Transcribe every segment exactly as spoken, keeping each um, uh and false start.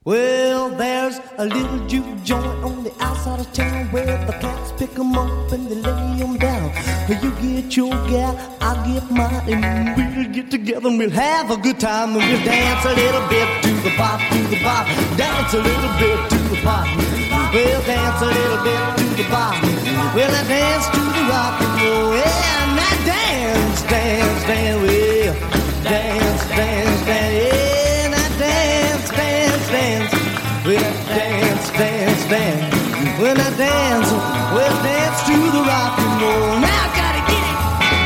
Well, there's a little juke joint on the outside of town where the cats pick 'em up and they lay 'em down. You get your gal, I'll get mine, and we'll get together and we'll have a good time. And we'll dance a little bit to the pop, to the pop, dance a little bit to the pop. We'll dance a little bit to the pop. Well, I dance to the rock and roll. Yeah, and I dance, dance, dance, well, dance, dance, dance, yeah, and I dance, dance, dance. Well, I dance, dance, dance. When I dance, we'll dance to the rock and roll. Now I gotta get it.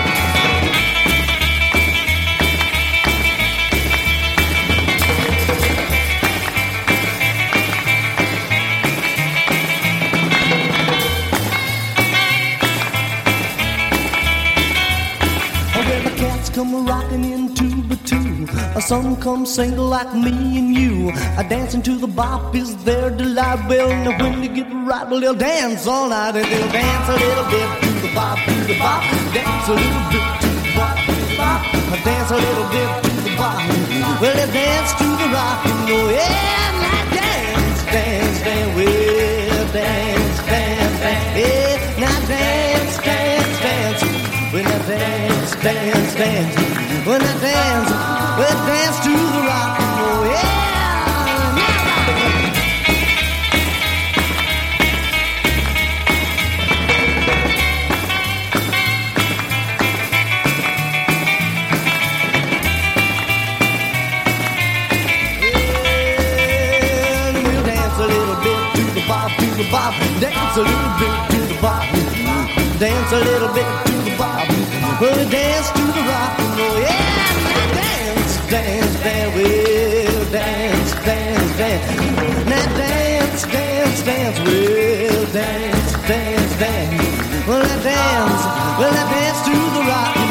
When the cats come rocking into the two, some come single like me and you. A dancing to the bop is their delight. Well, now when they get right, well, they'll dance all night. And they'll dance a little bit to the bop, to the bop. Dance a little bit to the bop, to the bop. Dance a little bit to the bop. Well, they'll dance to the rock and roll. Yeah, and I dance, dance, dance. Well, dance, dance, dance. Yeah, now dance, dance, dance. When I dance, dance, dance. When I dance, we'll dance to the rock and roll. Yeah, yeah, we'll dance a little bit to the bop, to the bop. Dance a little bit to the bop. Dance a little bit to the bop. We'll dance to the rock and roll. Yeah, now dance, dance, dance. We'll dance, dance, dance. Now dance, dance, dance. We'll dance, dance, dance. Well, I dance, well, I dance to the rock.